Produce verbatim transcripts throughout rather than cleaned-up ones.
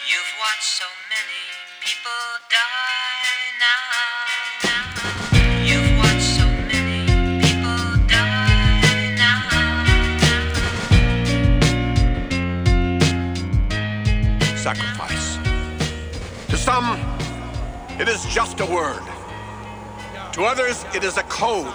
You've watched so many people die now, now. You've watched so many people die now. Sacrifice. To some, it is just a word. To others, it is a code.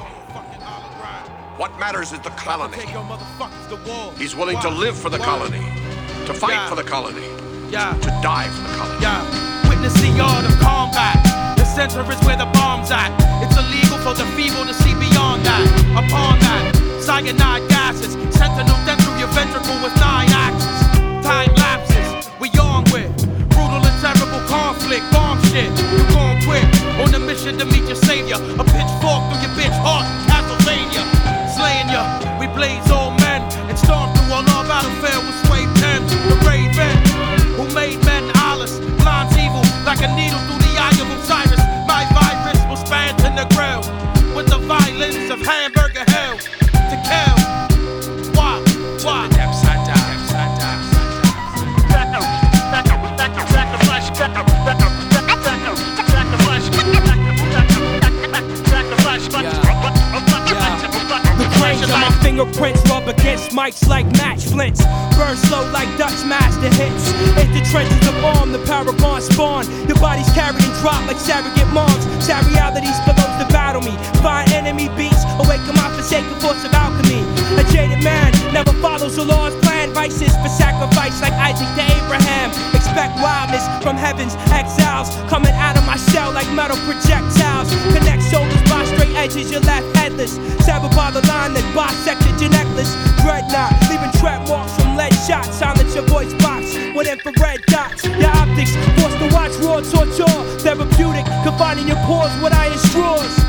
What matters is the colony. He's willing to live for the colony, to fight for the colony, to die for the colony. Yeah. Witness the art of combat. The center is where the bomb's at. It's illegal for the feeble to see beyond that. Upon that, cyanide gases sent to no death through your ventricle with nine axes. Time lapses, we on with brutal and terrible conflict, bomb shit. You gon' quit on a mission to meet your savior. A pitchfork through your bitch heart, Castlevania. Slaying ya, we blaze old men and storm through all our battlefield with sway pen. The raven who made men eyeless, blinds evil like a needle through the eye of Osiris. My virus will span to the ground with the violence of hamburger hell to kill. Why? Why? Upside down, upside down. My fingerprints rub against mics like match flints. Burn slow like Dutch master hits. In the trenches of arm, the paragon spawn. Your body's carried and dropped like surrogate moms. Sad realities for those that battle me. Find enemy beats, awaken my forsaken force of alchemy. A jaded man never follows the Lord's plan. Vices for sacrifice like Isaac to Abraham. Expect wildness from heaven's exiles. Coming out of my shell like metal projectiles. Connect shoulders by straight edges, you're left headless. Severed by the line that bisected your necklace. Dreadnought, leaving tread marks from lead shots. Silence your voice box with infrared dots. Your optics forced to watch raw torture. Therapeutic, confining your pores with iron straws.